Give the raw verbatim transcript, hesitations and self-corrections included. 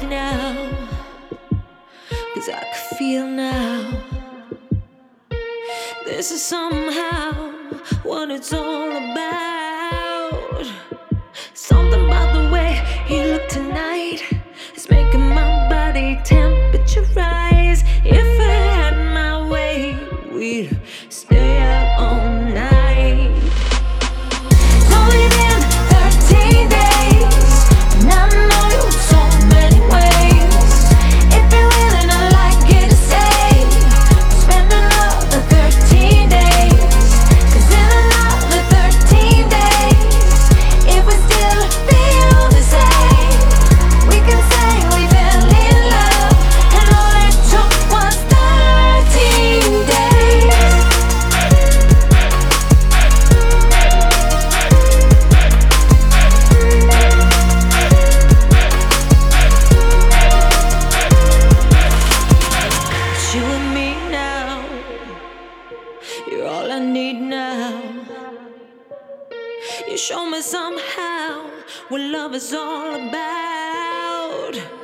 need now, 'cause I can feel now. This is somehow what it's all about. Something about the way you look tonight is making my body temperature rise. If I had my way, we'd stay out all night. It's only been thirteen days, and I know you so many ways. If you're willing, I'd like you to stay. Spend another thirteen days, 'cause in another thirteen days, if we still feel the same, we can say we fell in love, and all it took was thirteen days. It's you and me now, you're all I need now. You show me somehow what love is all about.